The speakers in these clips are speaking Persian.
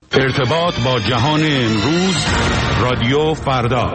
ارتباط با جهان امروز، رادیو فردا.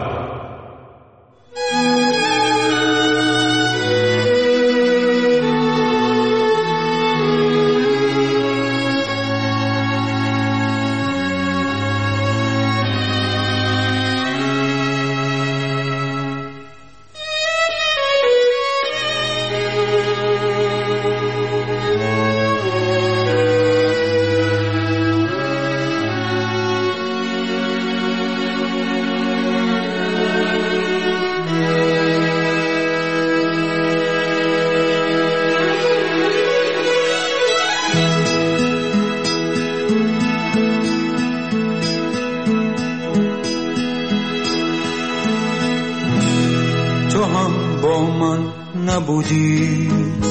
نبودی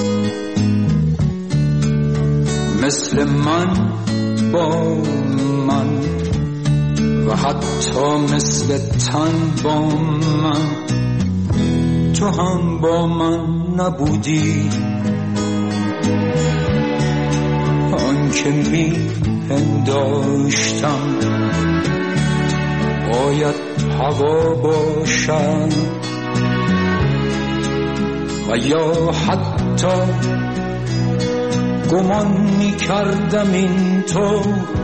مثل من با من و حتی مثل تن با من، تو هم با من نبودی. آن که می پنداشتم باید هوا باشم و یا حتی گمان می کردم این تو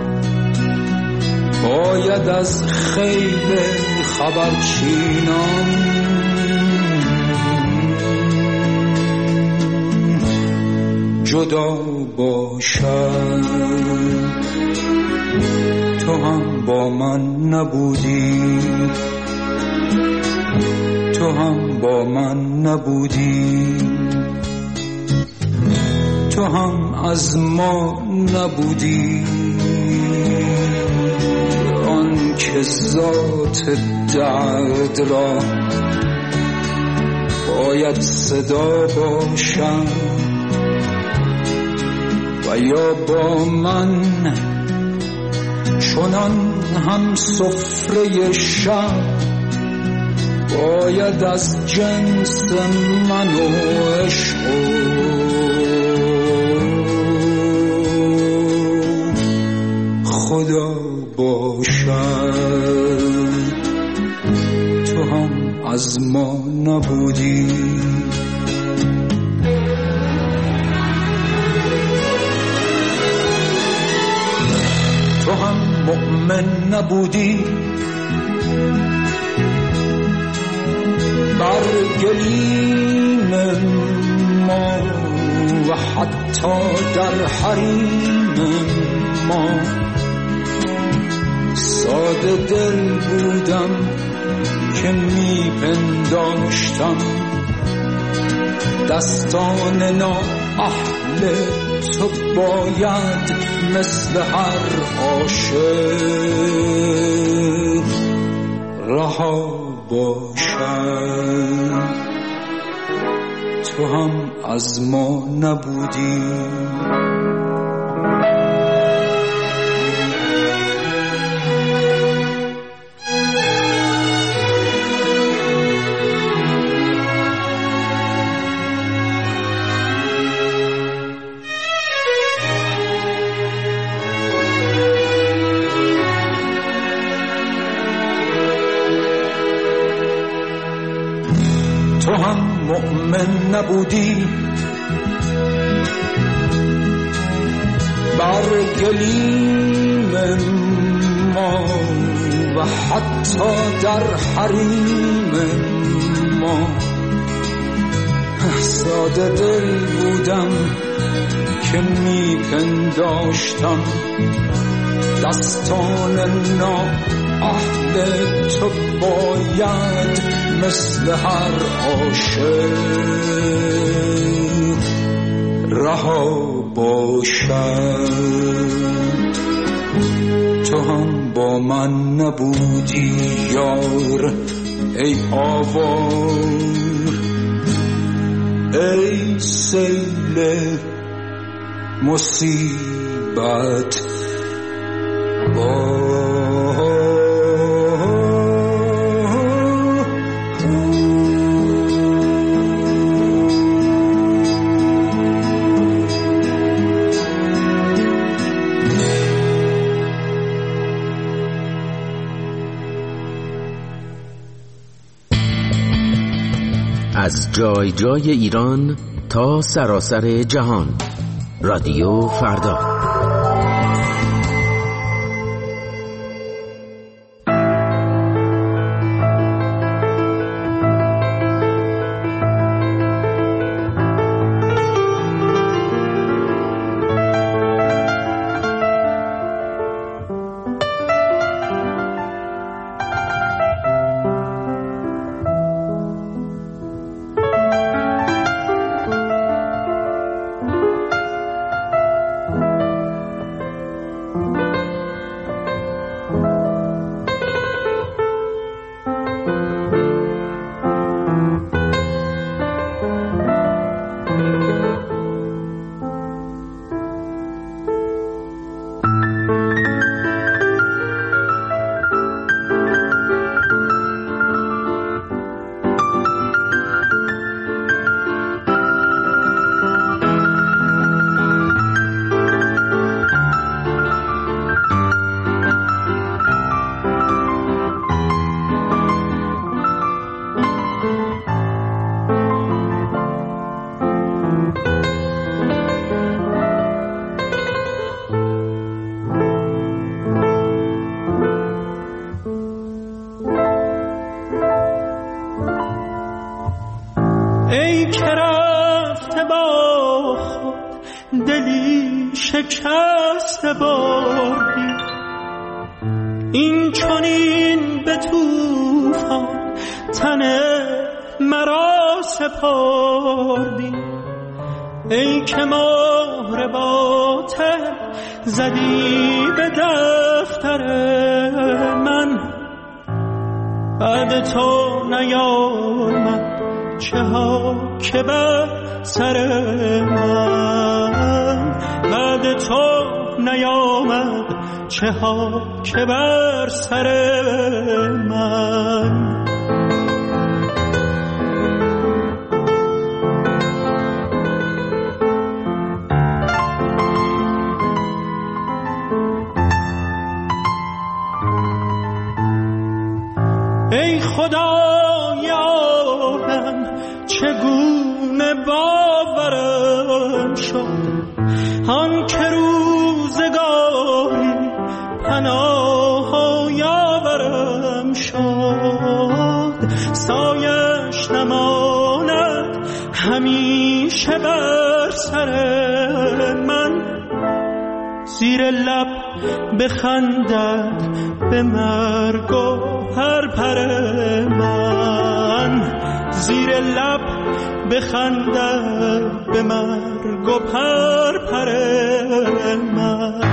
باید از خیل خبرچینان جدا باشد. تو هم با من نبودی، تو هم با من نبودی، تو هم از ما نبودی. آن که ذات درد را باید صدا باشم و یا با من چنان هم سفره شب باید از جنس من و عشق خدا باشد. تو هم از ما نبودی، تو هم مؤمن نبودی بر گلیم ما و حتی در حریم ما. ساده دل بودم که می پنداشتم دستان نااهل تو باید مثل هر عاشق رها باشد. تو هم از ما نبودی، تو هم مؤمن نبودی بر گلیم ما و حتی در حریم ما. ساده دل بودم که می پنداشتم دستان نااهل تو باید مثل هر عاشق رها باشد. تو هم با من نبودی یار ای آوار، ای سیل مصیبت از جای جای ایران تا سراسر جهان. رادیو فردا. شکست بردی، این چنین به طوفان تن مرا سپردی. ای که مهر باطل زدی به دفتر من، بعد تو نیامد چه ها که بر سر من، بعد تو نیامد چه ها که بر سر من. ای خدای عالم چگونه باورم شد آن که روزگاری پناه یاورم شد. سایش نماند همیشه بر سر من، زیر لب بخندد به مرگ و پرپر من، زیر لب بخندد به مرگ و پرپر من.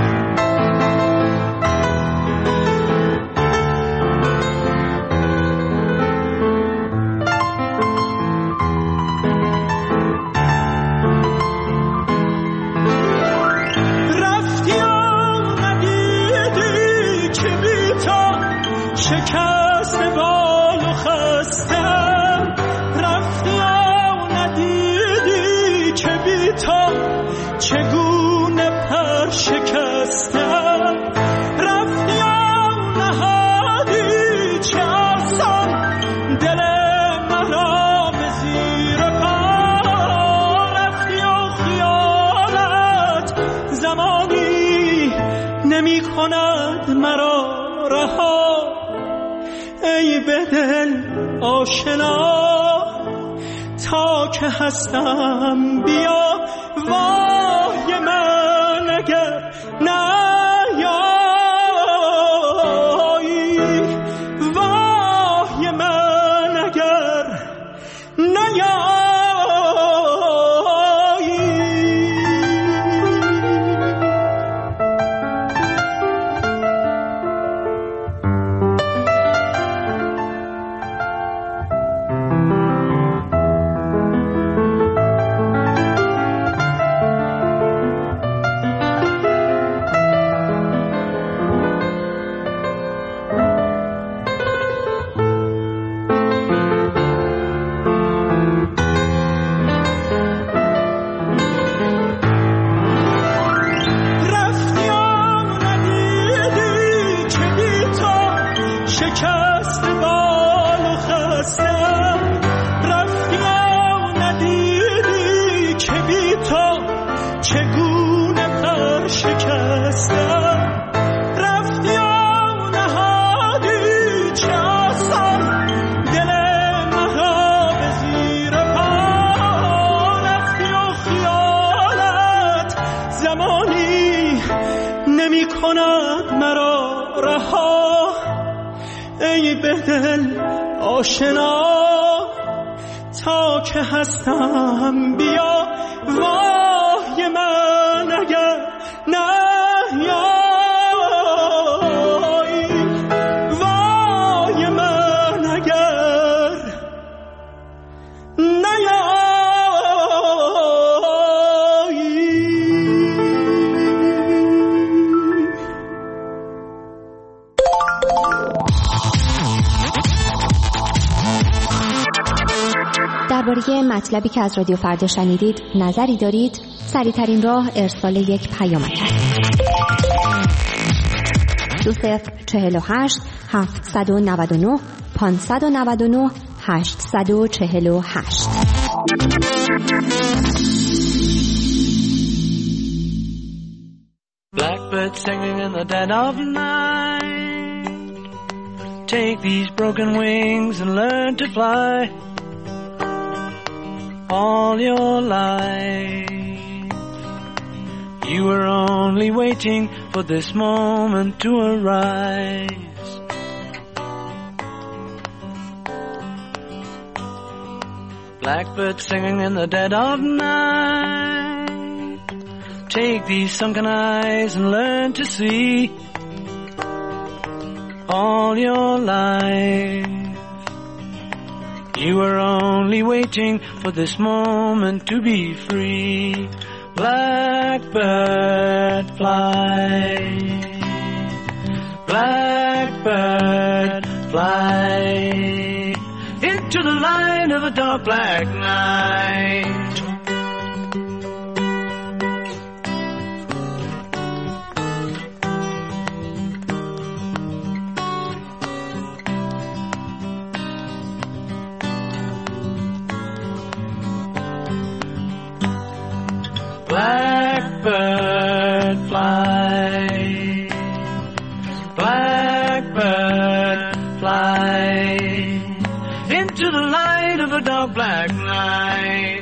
شکست بال و خستم، رفتی و ندیدی که بی تو چگونه پر شکستم، رفتی و نهادی چه آسان دل مرا به زیر پا، رفتی و خیالت زمانی نمی کند مرا رها. ای به دل آشنا تا که هستم بیا، وای من اگر نیایی، وای من اگر نیایی. کند مرا رها. ای به دل آشنا تا که هستم بیا، وای من اگر نیایی، وای من اگر نیایی. درباره مطلبی که از رادیو فردا شنیدید نظری دارید؟ سریع‌ترین راه ارسال یک پیامک است. 2048 799 599 848. Blackbird singing in the dead of night. Take these broken wings and learn to fly. All your life you were only waiting for this moment to arise. Blackbird singing in the dead of night. Take these sunken eyes and learn to see. All your life you were only waiting for this moment to be free. Blackbird fly, blackbird fly into the light of a dark black night. Blackbird fly, blackbird fly into the light of a dark black night.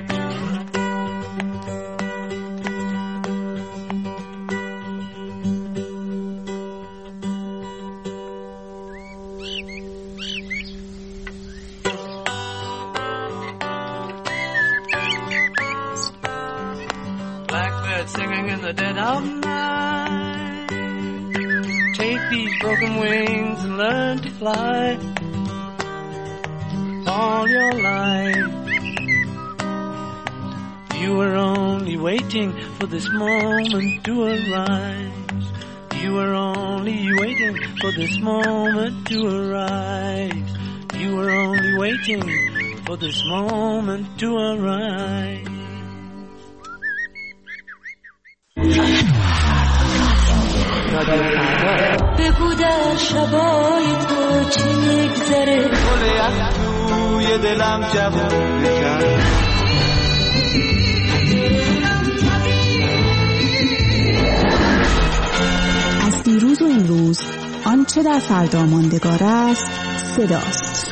Singing in the dead of night. Take these broken wings and learn to fly. All your life you were only waiting for this moment to arise. You were only waiting for this moment to arise. You were only waiting for this moment to arise. بگو در شبای تو چی میگذره، گل یخ توی دلم جوون بکن. از دیروز و امروز آنچه در فردا ماندگار است صداست.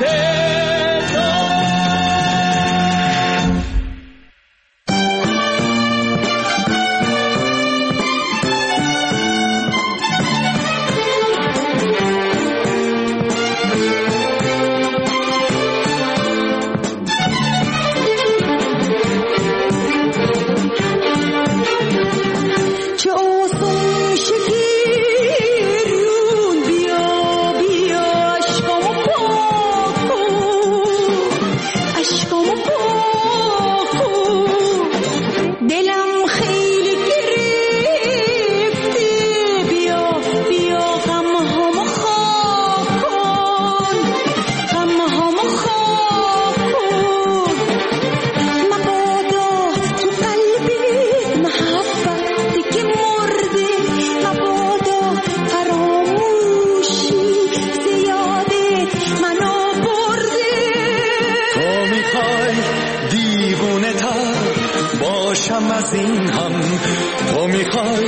باشم از این هم، تو میخوای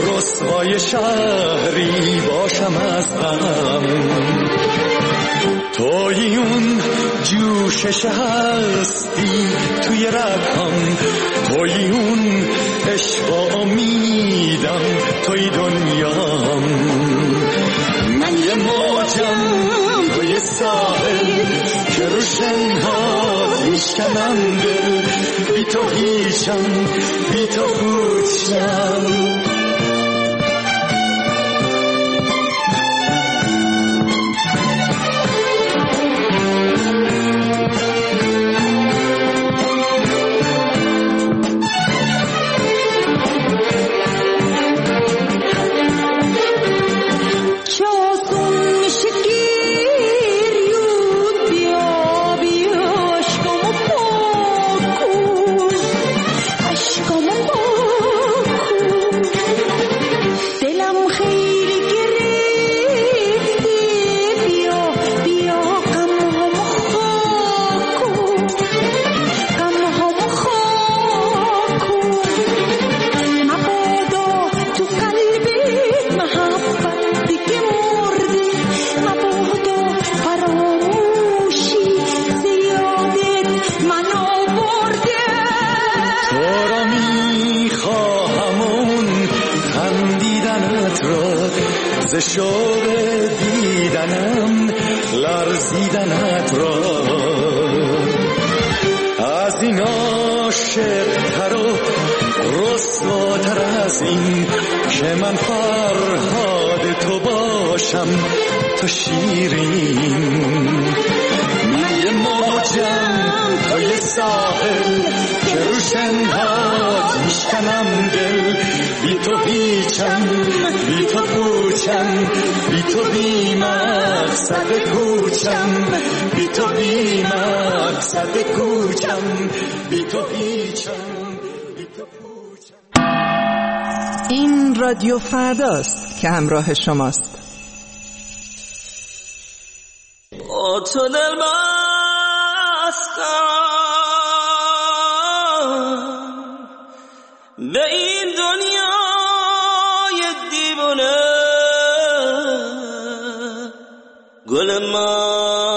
رسوای شهری باشم از غم. توی اون جوشش هستی توی رگم، توی اون عشق و امیدم، توی دنیام. من یه موجم توی ساحل که روشنها میشکنم دل، بی تو هیچم، بی تو پوچم. ز شوق دیدنم لرزیدنت را، از این عاشق‌تر و رسواتر از این که من فرهاد تو باشم تو شیرین. من یه موجم توی ساحل که روشنهات میشکنم دل، بی تو هیچم، بی تو پوچم، بی تو بی مقصد کوچم، بی تو بی مقصد کوچم، بی تو هیچم، بی تو پوچم. این رادیو فرداست که همراه شماست. با تو دل بستم به این دنیای دیوانه، گل من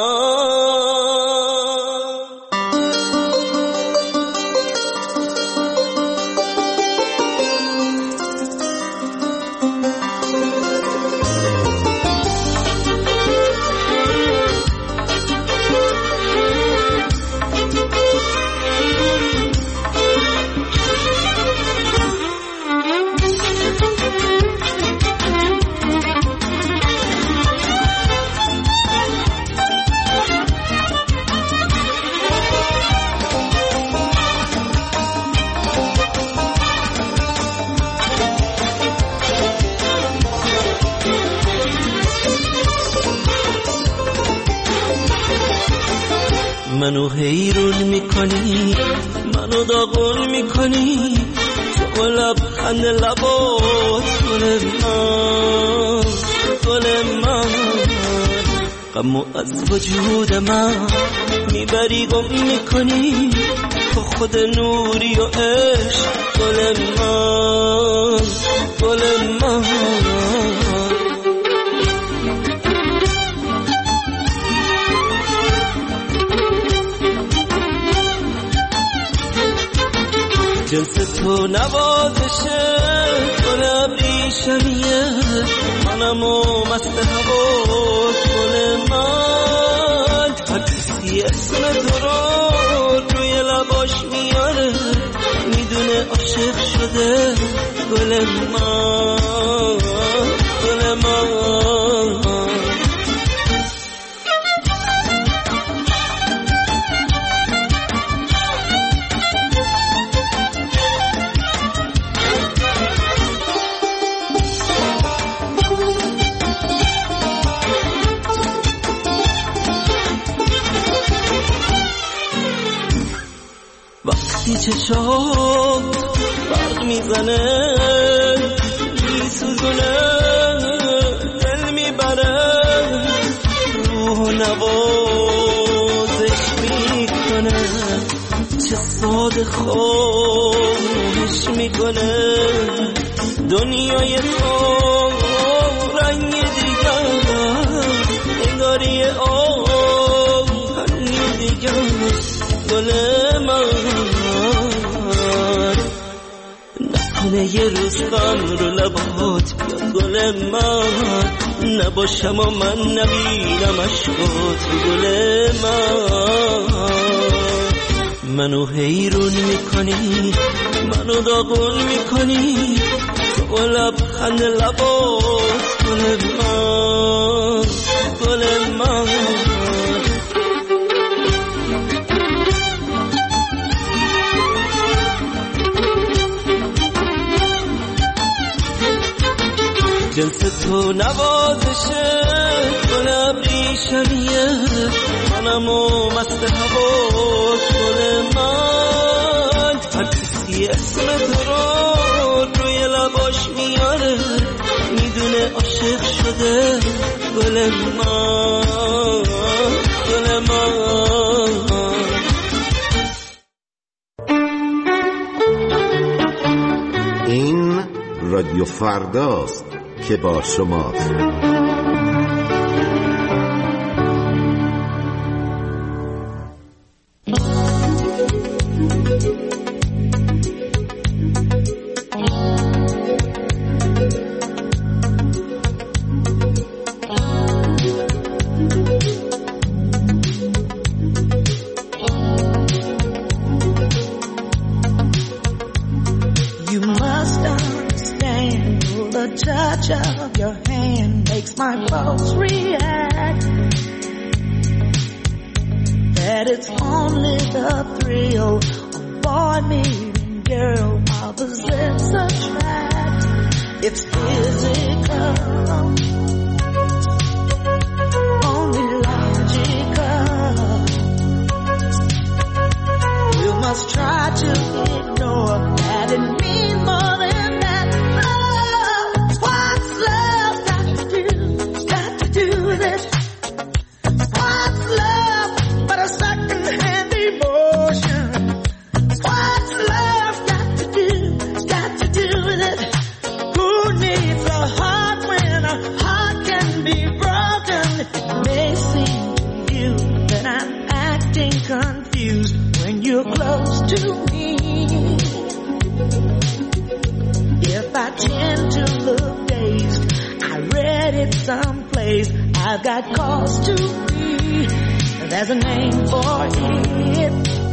منو حیرون میکنی، منو داغون میکنی، تو لبخند لبات گل من، گل من. غمو از وجود من میبری گم میکنی، تو خود نوری و عشق گل من، گل من. جنس تو نوازشه گل ابریشمیه، منمو مست هوا گل من. هر کسی اسم تو رو روی لباش میاره، میدونه عاشق شده گل من، گل من. وقتی چشات برق میزنه میسوزونه، دل میبره، روح نوازش میکنه، چه ساده خوش میکنه. دنیای تو رنگ دیگر انگاری همه ی روزگان رو لبات بیاد گل من، نباشم و من نبینم عشقات گل منو حیرون میکنی، منو داغون میکنی تو لبخند لبات گل من، گل من. جنس تو نوازشه گل ابریشمیه، منمو مست هواش گل من. هر کسی اسم تو رو روی لباش میاره، میدونه عاشق شده گل من، گل من. این رادیو فرداست که با شماست. Of your hand makes my pulse react, that it's only the thrill of boy meeting girl opposites attract. It's physical, only logical. You must try to ignore that it means more than that. What's love got to do with it? What's love but a second-hand emotion? What's love got to do with it? Who needs a heart when a heart can be broken? It may seem to you that I'm acting confused when you're close to me. If I tend to look dazed, I read it someplace, I've got cause to be. There's a name for it,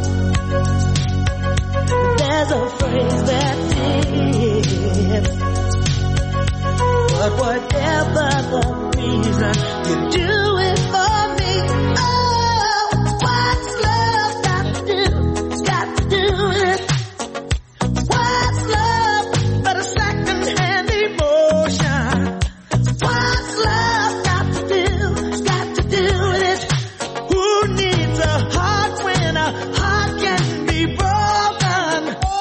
there's a phrase that fits. But whatever the reason, you do it for me. Oh, what's love got to do with it? What's love but a second-hand emotion? What's love got to do with it? Who needs a heart when a heart can be broken?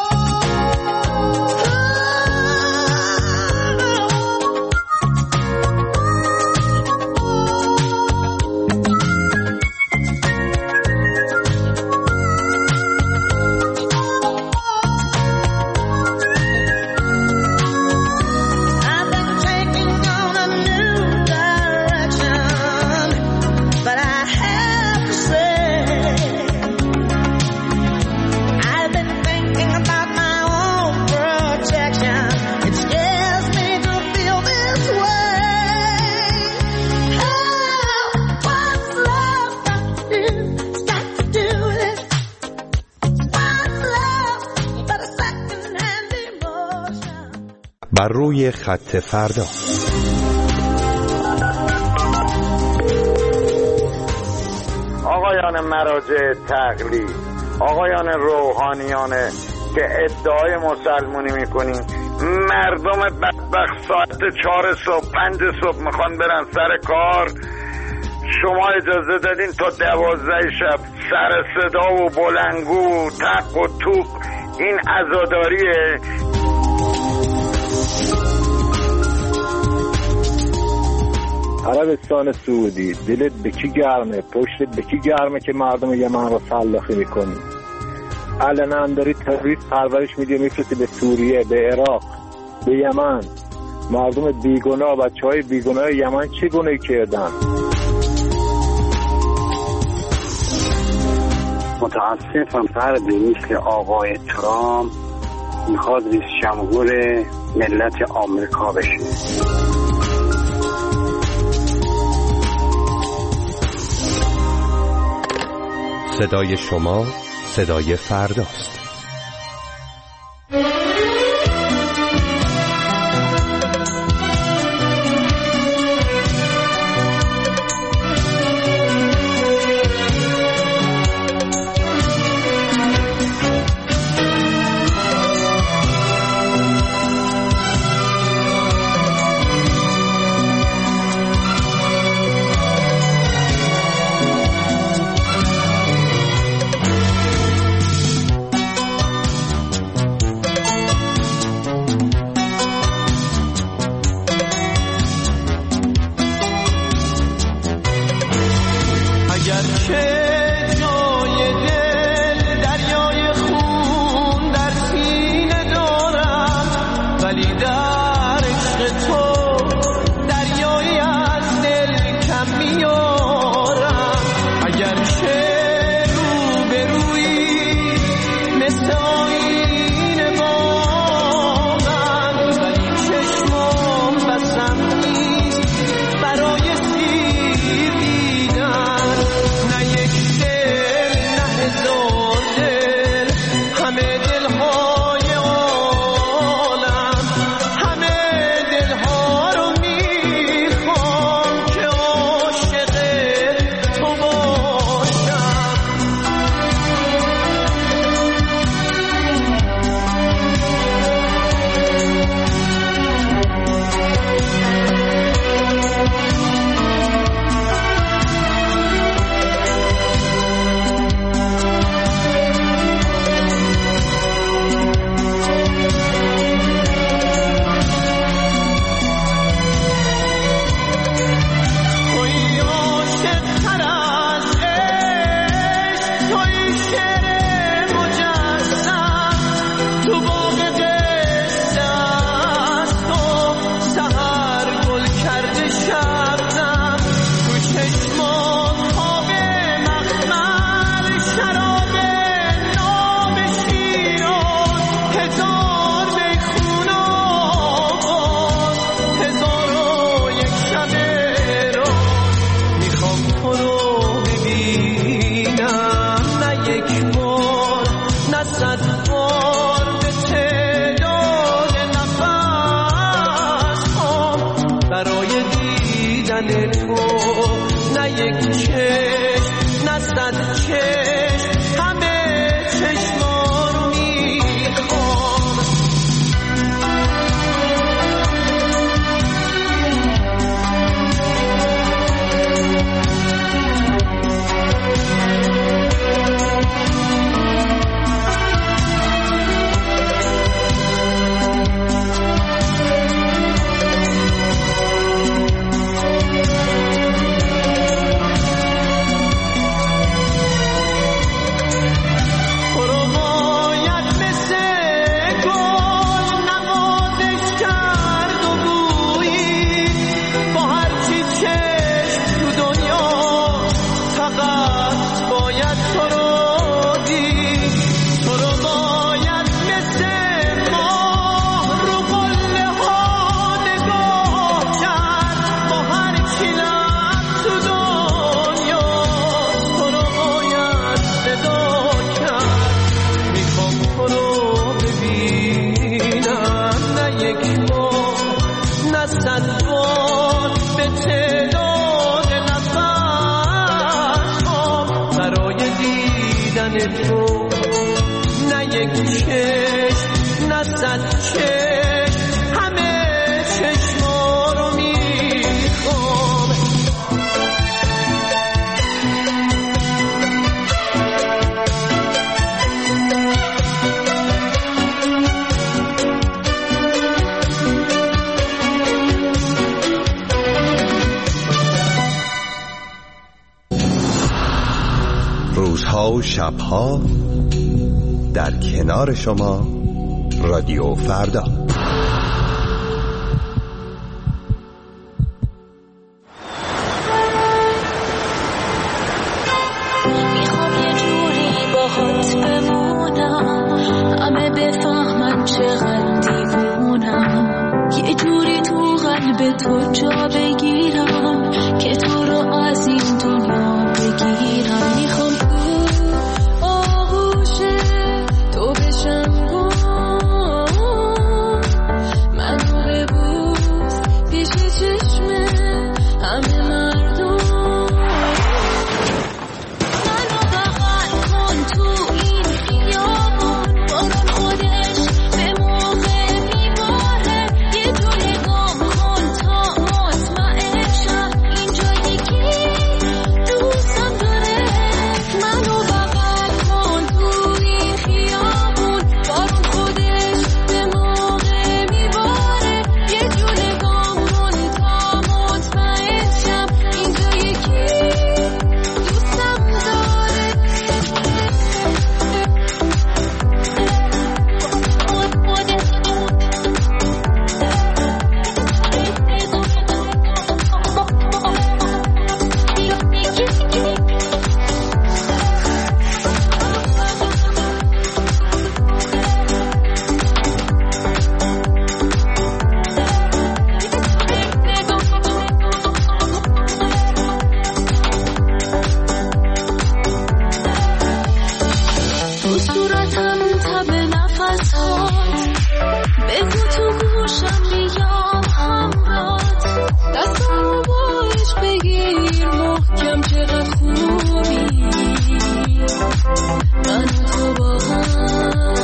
بر روی خط فردا. آقایان مراجع تقلید، آقایان روحانیان که ادعای مسلمونی میکنین، مردم بدبخت ساعت 4 صبح 5 صبح میخوان برن سر کار، شما اجازه دادین تا 12 شب سر صدا و بلنگو و تق و توق. این عزاداریه. عربستان سعودی، دلت به کی گرمه؟ پشتت به کی گرمه که مردم یمن رو سلاخی میکنی؟ علنا داری تروریست پرورش میدی، میفرستی به سوریه، به عراق، به یمن. مردم بیگناه، بچهای بیگناه یمن چه گناهی کردن؟ متاسفم فردی مثل آقای ترامپ میخواد رئیس جمهور ملت آمریکا بشه. صدای شما صدای فرداست. روزها و شبها در کنار شما رادیو فردا. میخوام یه جوری باهات بمونم، همه بفهمن چه به تو جا بگیرم که تو رو از این دنیا بگیرم. میخوام آغوش تو بشم منو ببوس پیش چشم همه مردم. منو بغل کن تو این خیابون بارون خودش به موقع میباره. یه جو نگام کن تا مطمئن شم اینجا یکی دوستم داره. منو بغل کن تو این خیابون بارون خودش به موقع میباره. یه جو نگام کن تا مطمئن شم اینجا یکی دوستم داره. تو صورتم تب نفسات بگو تو گوشم بیام همرات. دستمو با عشق بگیر محکم چقدر خوبی من و تو با هم.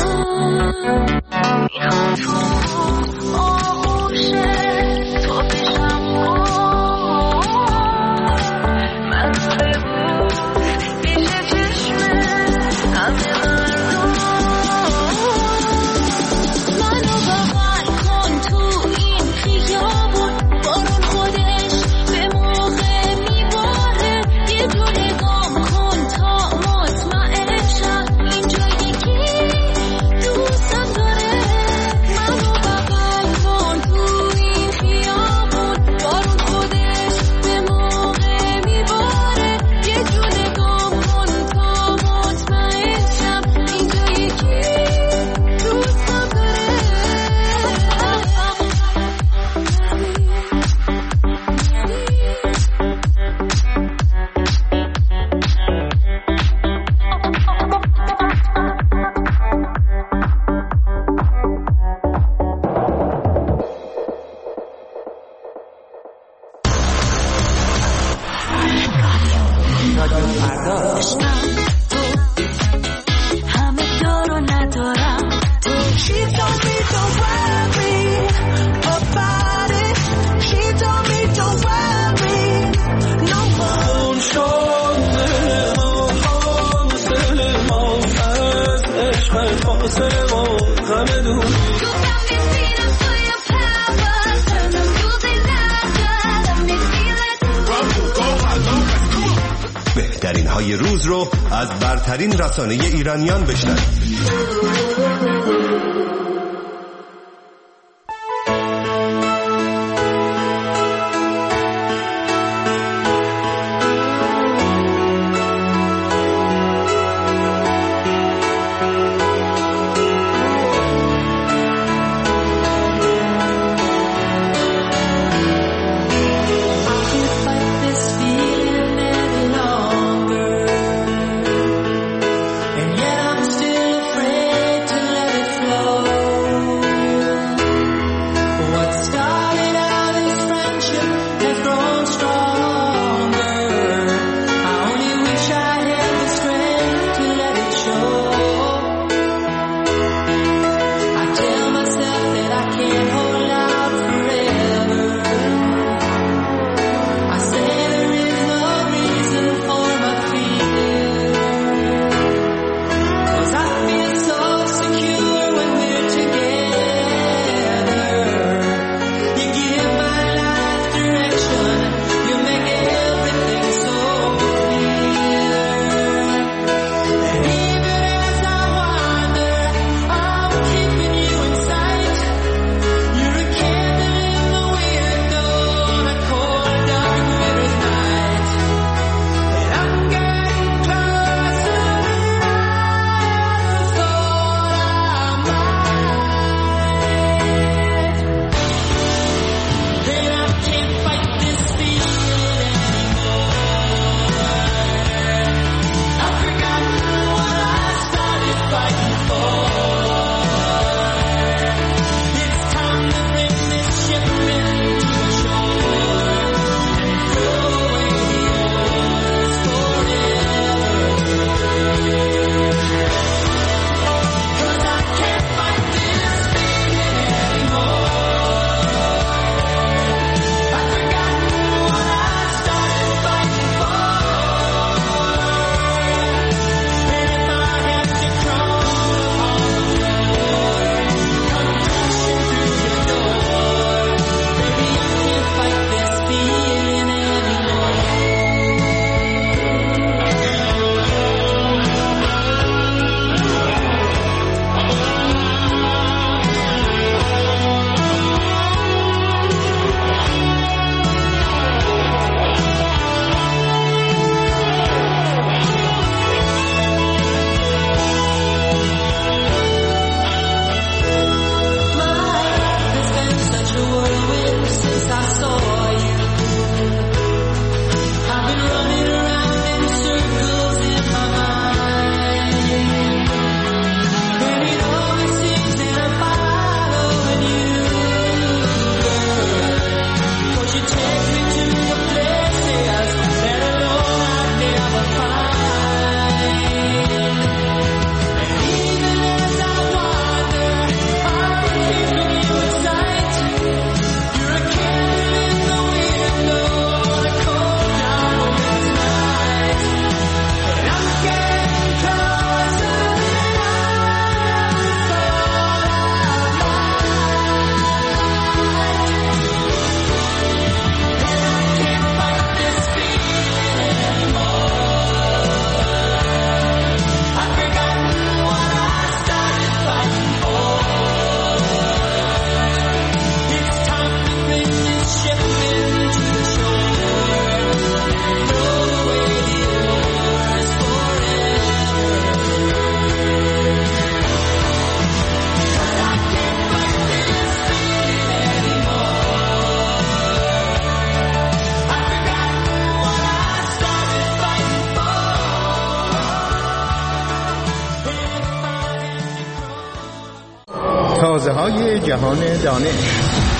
میخوام تو آغوش تو بشم من رو ببوس پیش چشم همه مردم. منو بغل کن تو این خیابون بارون خودش به موقع میباره. یه جو نگام کن تا مطمئن شم اینجا یکی دوستم داره. منو بغل کن تو این خیابون بارون خودش به موقع میباره. یه جو نگام کن تا مطمئن شم اینجا یکی دوستم داره. همه دارو ندارم تو. She told me don't worry about it. She told me don't worry no more. اون شده ما حاصل ما از عشق فاصله ما همه دوری. بهترین های روز رو از برترین رسانه ایرانیان بشنوید. And yet I'm still afraid to let it برای جهان دانش.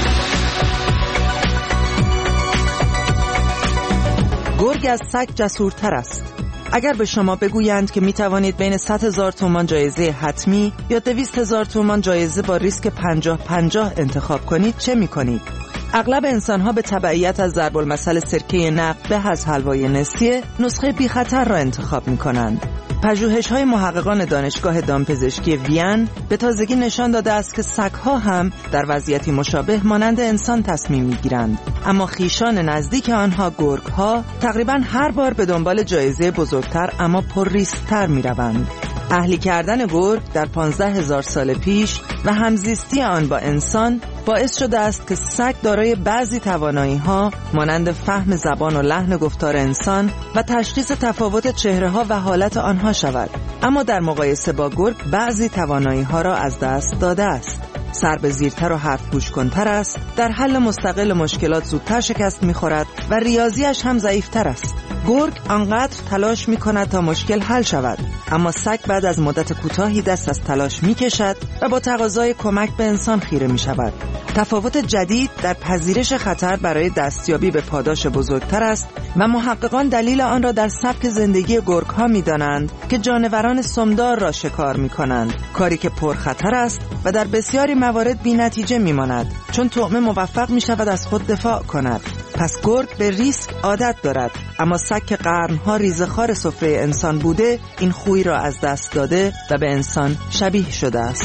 گرگ از سگ جسورتر است. اگر به شما بگویند که می توانید بین 100,000 تومان جایزه حتمی یا 200,000 تومان جایزه با ریسک 50-50 انتخاب کنید، چه می کنید؟ اغلب انسان‌ها به تبعیت از ضرب المثل سرکه نقد به از حلوای نسیه نسخه بی خطر را انتخاب می کنند. پژوهش‌های محققان دانشگاه دامپزشکی وین به تازگی نشان داده است که سگ‌ها هم در وضعیتی مشابه مانند انسان تصمیم می‌گیرند، اما خویشان نزدیک آنها گرگ‌ها تقریباً هر بار به دنبال جایزه بزرگتر اما پر ریسک‌تر می‌روند. اهلی کردن گرگ در 15,000 سال پیش و همزیستی آن با انسان باعث شده است که سگ دارای بعضی توانایی‌ها مانند فهم زبان و لحن گفتار انسان و تشخیص تفاوت چهره‌ها و حالت آنها شود، اما در مقایسه با گرگ بعضی توانایی‌ها را از دست داده است. سر به زیرتر و حرف گوش کنتر است، در حل مستقل مشکلات زودتر شکست می‌خورد و ریاضیش هم ضعیف‌تر است. گرگ آنقدر تلاش می‌کند تا مشکل حل شود، اما سگ بعد از مدت کوتاهی دست از تلاش می‌کشد و با تقاضای کمک به انسان خیره می‌شود. تفاوت جدید در پذیرش خطر برای دستیابی به پاداش بزرگتر است و محققان دلیل آن را در سبک زندگی گرگ‌ها می‌دانند که جانوران سمدار را شکار می‌کنند، کاری که پرخطر است و در بسیاری موارد بی‌نتیجه می‌ماند، چون طعمه موفق می‌شود از خود دفاع کند. پس گرگ به ریسک عادت دارد، اما سگ که قرن‌ها ریزخوار سفره انسان بوده این خوی را از دست داده و به انسان شبیه شده است.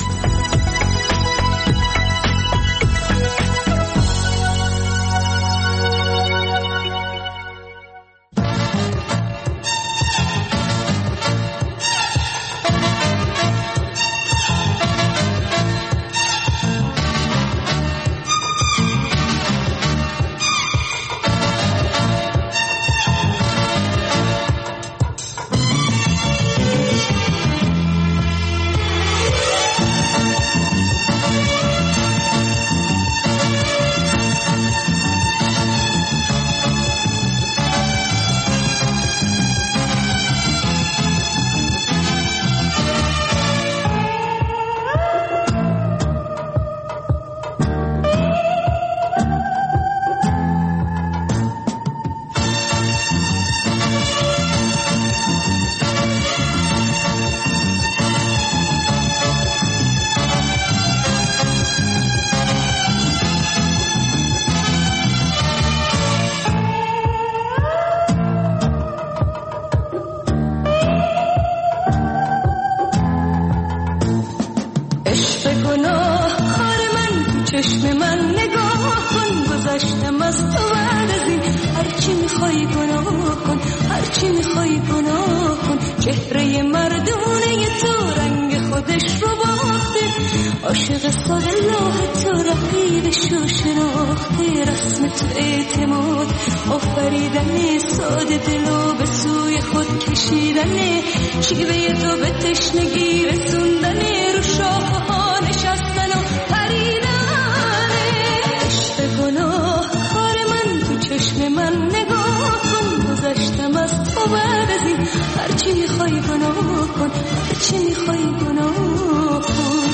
عاشق ساحل تو رقیب شو شناخته، رسم تو اعتماد آفریدن، ساده دلو به سوی خود کشیدن، شیوه تو به تشنگی رسوندن، رو شاخه ها نشستن و پریدن. عشق گناه خار من تو چشم من نگاه کن، گذشتم از تو بعد از این، هرچی میخوای گناه کن، هرچی میخوای گناه کن.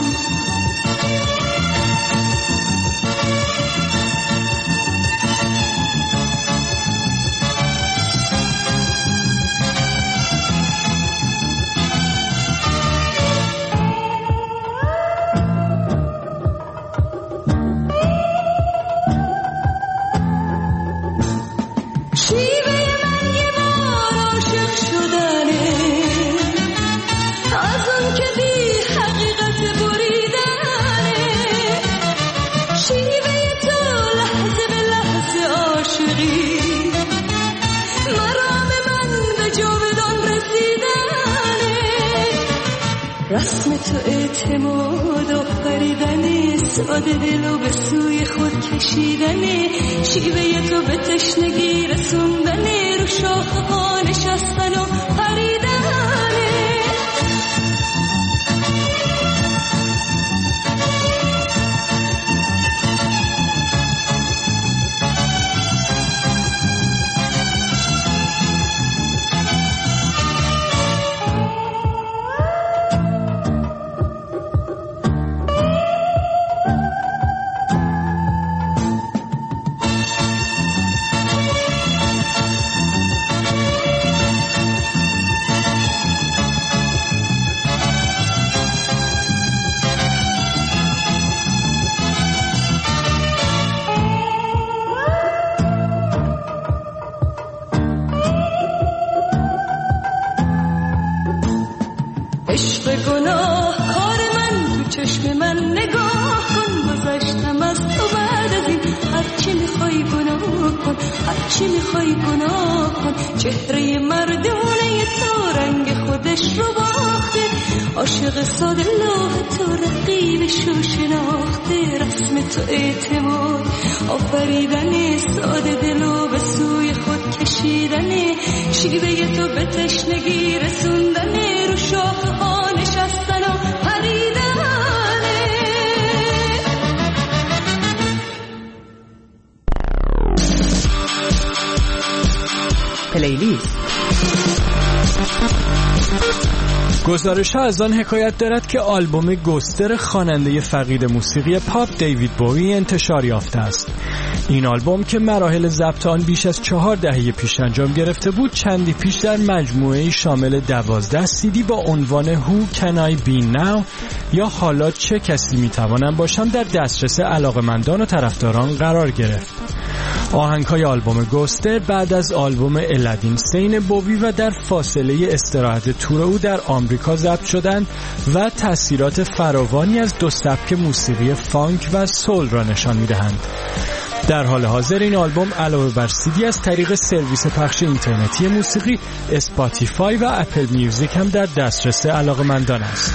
رسم تو اعتماد و خریدن، ساده دلو به سوی خود کشیدن، شیوه تو به تشنگی رسوندن، رو شاخه ها نشستن و پریدن. عشق گناه کار من، تو چشم من نگاه کن. گذشتم از تو بعد از این، هرچی میخوای گناه کن، هرچی میخوای گناه کن. چهره مردونه تو رنگ خودش رو باخته، عاشق ساده لوح تو رقیبشو شناخته. رسم تو اعتماد آفریدن، ساده دلو به سوی خود کشیدن. شیوه تو به تشنگی رسوندن، رو شاخه ها نشستن و پریدن. پلیلیست. گزارش ها از آن حکایت دارد که آلبوم گوستر خواننده فقید موسیقی پاپ دیوید بووی انتشار یافته است. این آلبوم که مراحل ضبط آن بیش از 4 دهه پیش انجام گرفته بود، چندی پیش در مجموعه‌ای شامل 12 CD با عنوان Who Can I Be Now یا حالا چه کسی میتوانم باشم در دسترس علاقه‌مندان و طرفداران قرار گرفت. آهنگ‌های آلبوم گوستر بعد از آلبوم الادین سین بووی و در فاصله استراحت تور او در آمریکا ضبط شدند و تأثیرات فراوانی از دو سبک موسیقی فانک و سول را نشان می‌دهند. در حال حاضر این آلبوم علاوه بر CD از طریق سرویس پخش اینترنتی موسیقی اسپاتیفای و اپل میوزیک هم در دسترس علاقه‌مندان است.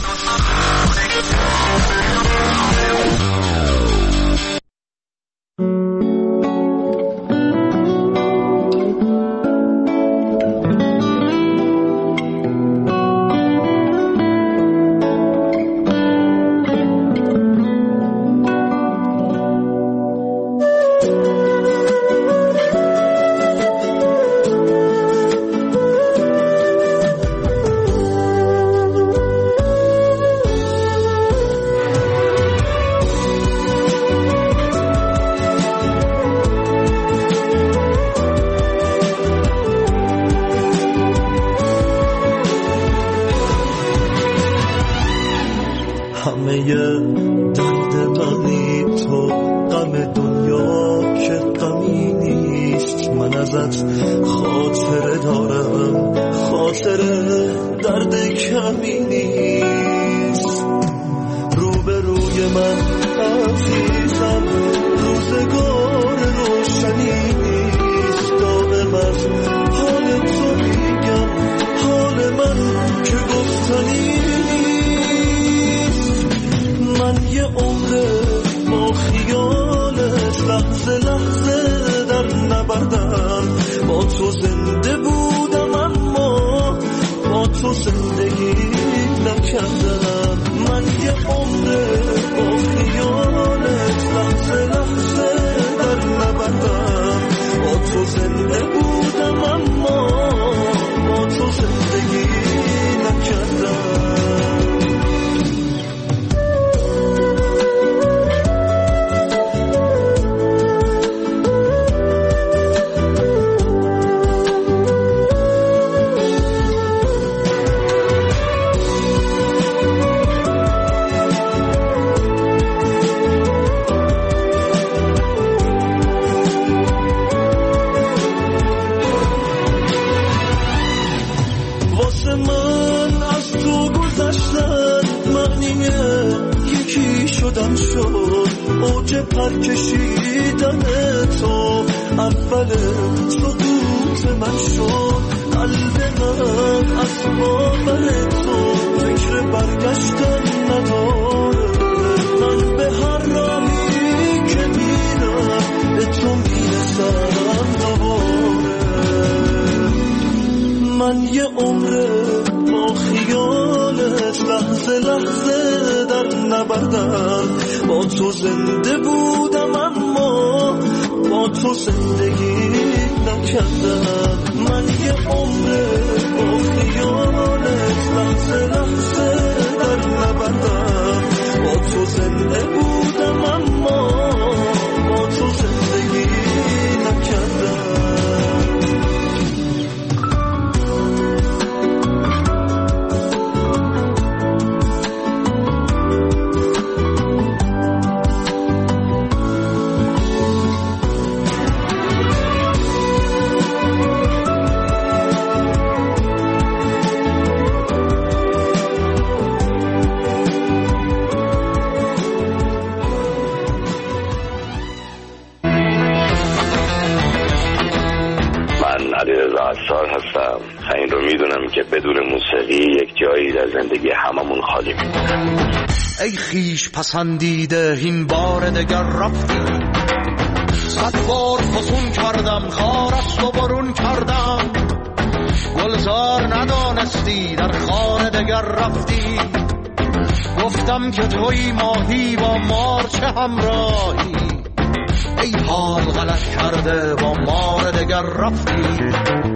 علیرضا عصار هستم. این رو میدونم که بدون موسیقی یک جایی در زندگی هممون خالی میمونه. ای خیش پسندیده این بار دگر رفتی، صد بار فسون کردم خارست و برون کردم، گلزار ندانستی در خانه دگر رفتی، گفتم که توی ماهی با مار چه همراهی، ای حال غلط کرده با مار دگر رفتی.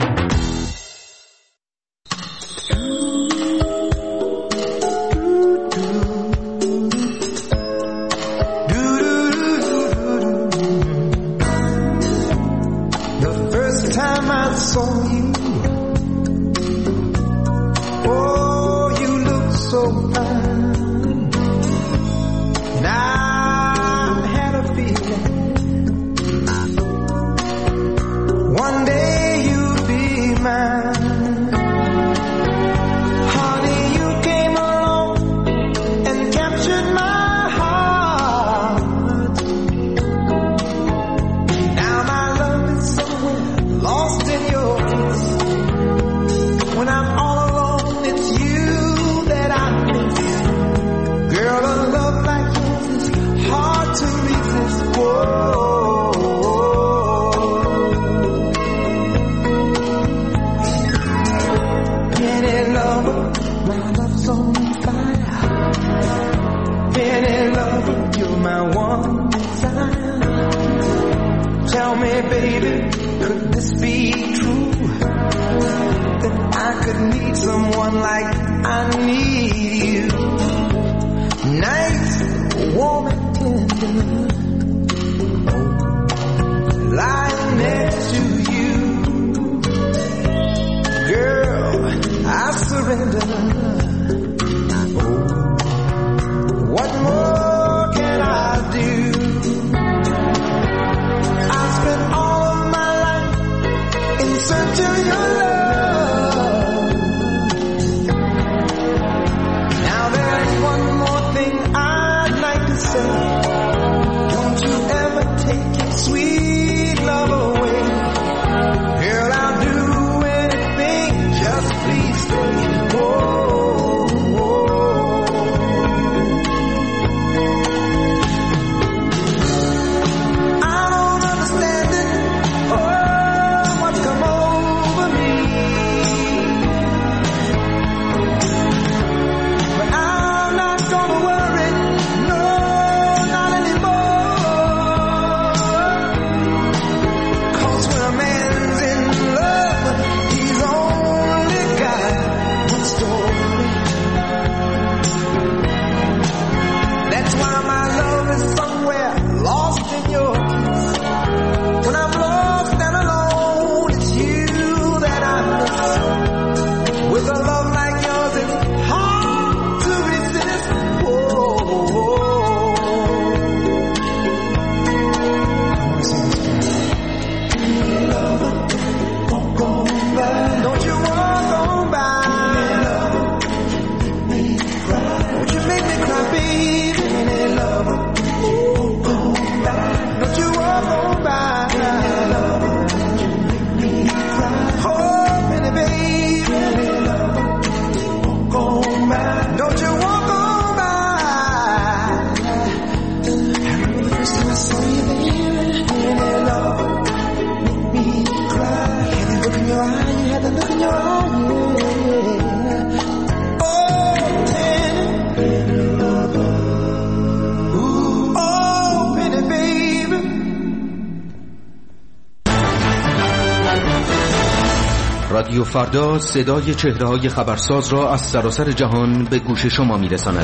رادیو فردا صدای چهره‌های خبرساز را از سراسر جهان به گوش شما می‌رساند.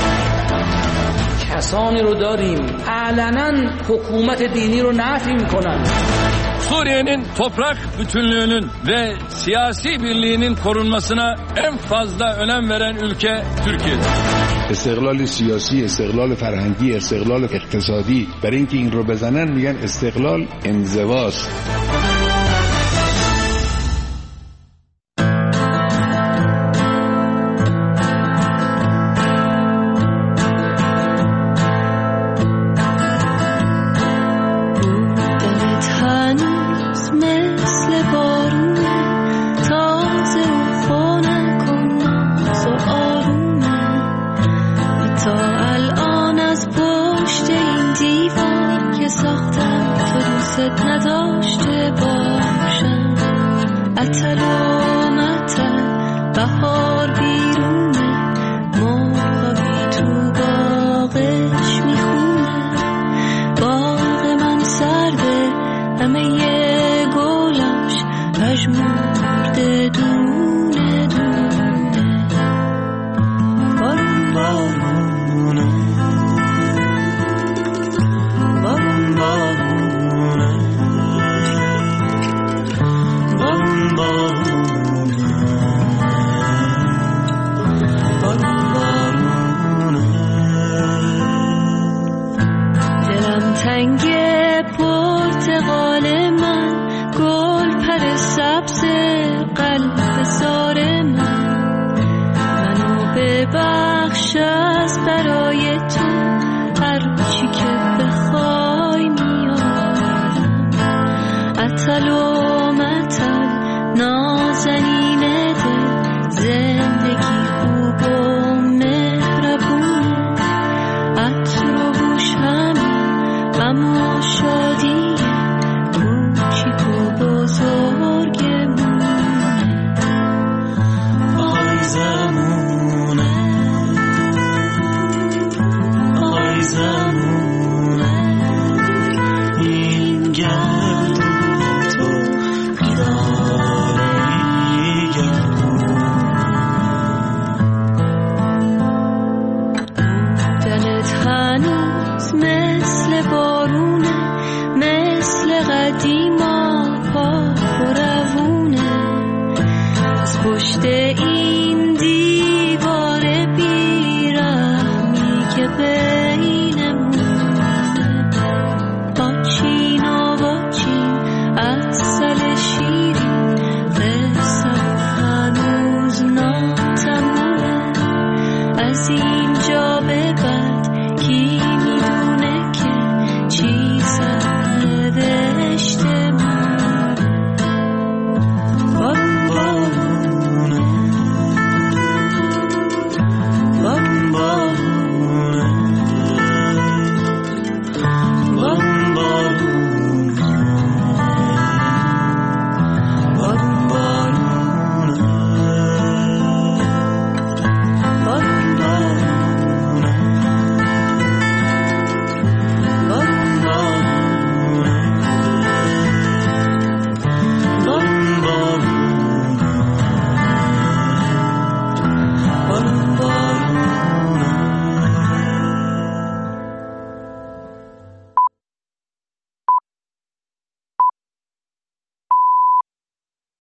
کسانی رو داریم علنا حکومت dini رو نفی می‌کنن. Suriye'nin toprak bütünlüğünün ve siyasi birliğinin korunmasına en fazla önem veren ülke Türkiye'dir. استقلال سیاسی، استقلال فرهنگی، استقلال اقتصادی، برای اینکه این رو بزنن میگن استقلال انزواست. مثل بارون اتل و متل بهار بی